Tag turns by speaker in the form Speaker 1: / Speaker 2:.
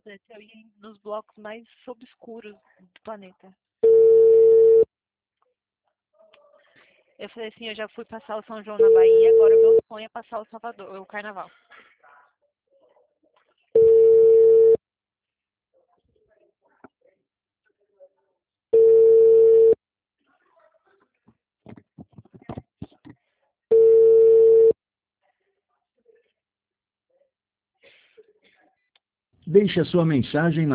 Speaker 1: fizesse, eu ia nos blocos mais obscuros do planeta. Eu falei assim, eu já fui passar o São João na Bahia, agora o meu sonho é passar o Salvador, o Carnaval.
Speaker 2: Deixe a sua mensagem